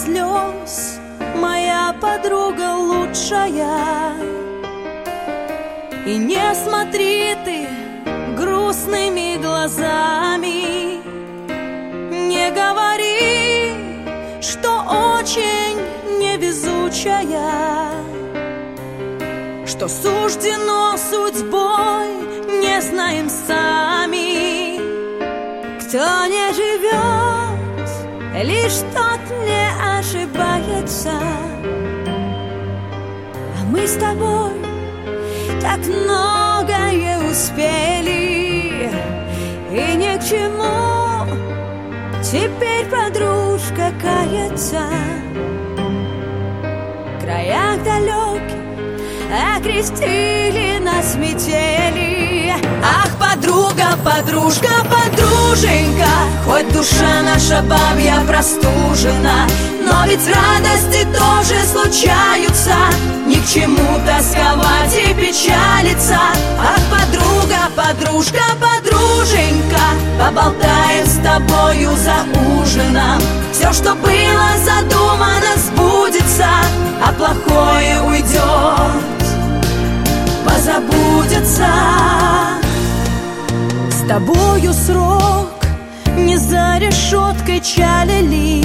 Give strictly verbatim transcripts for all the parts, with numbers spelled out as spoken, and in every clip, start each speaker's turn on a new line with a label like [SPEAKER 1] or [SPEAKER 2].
[SPEAKER 1] слез, моя подруга лучшая. И не смотри ты грустными глазами, не говори, что очень невезучая, что суждено судьбой, не знаем сами. Кто не живет, лишь тот не ошибается. А мы с тобой так многое успели, и ни к чему теперь подружка кается. В краях далеких окрестили нас метели. Ах, подруга, подружка, подруженька, хоть душа наша бабья простужена, но ведь радости тоже случаются, ни к чему тосковать и печалиться. Ах, подруга, подружка, подруженька, поболтаем с тобою за ужином. Все, что было задумано, сбудется, а плохое уйдет, позабудется. С тобою срок не за решеткой чалили,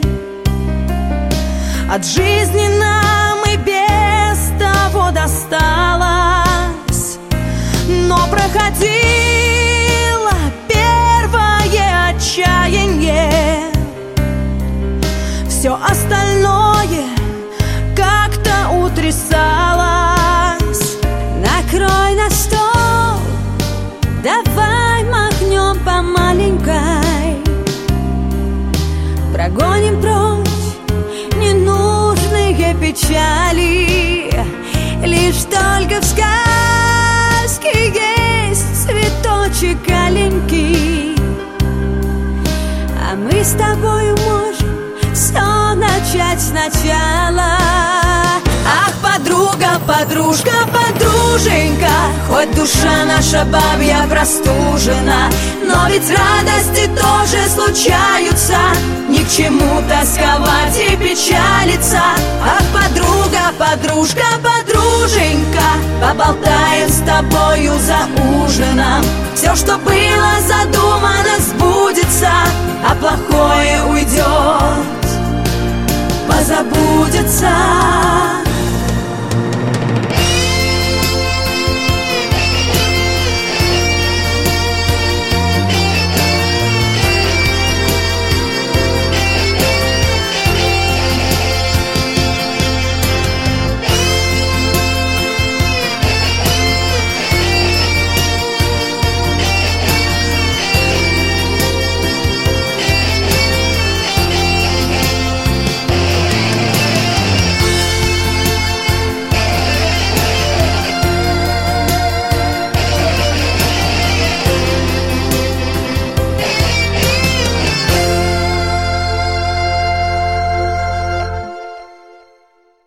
[SPEAKER 1] от жизни нам и без того досталось, но проходило первое отчаяние, все остальное как-то утрясалось. Накрой на стол, давай махнем по маленькой, прогоним прочь ненужные печали. Лишь только в сказке есть цветочек аленький, а мы с тобою можем все начать сначала. Ах, подруга, подружка, подруженька, хоть душа наша бабья простужена, но ведь радости тоже случаются, ни к чему тосковать и печалиться. Ах, подруга, подружка, подруженька, поболтаем с тобою за ужином. Все, что было задумано, сбудется, а плохое уйдет, позабудется.